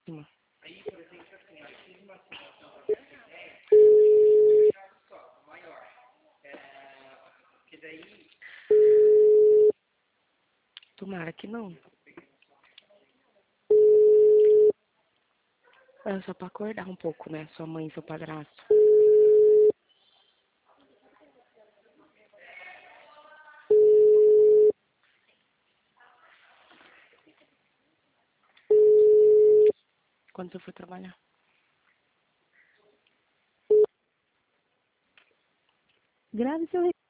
Uma. Aí, por exemplo, assim, ó, eu fiz uma simulação para você ter ideia, um caso só, maior. Que daí... Tomara que não. É só pra acordar um pouco, né? Sua mãe e seu padrasto. Quando você for trabalhar. Grave seu